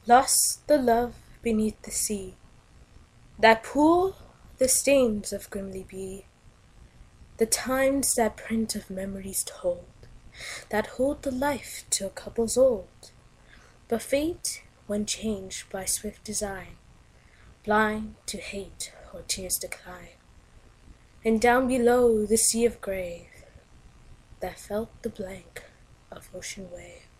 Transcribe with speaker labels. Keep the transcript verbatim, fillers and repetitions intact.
Speaker 1: Lost the love beneath the sea, that pool the stains of grimly be, the times that print of memories told, that hold the life till couples old. But fate, when changed by swift design, blind to hate or tears decline, and down below the sea of grave, that felt the blank of ocean wave.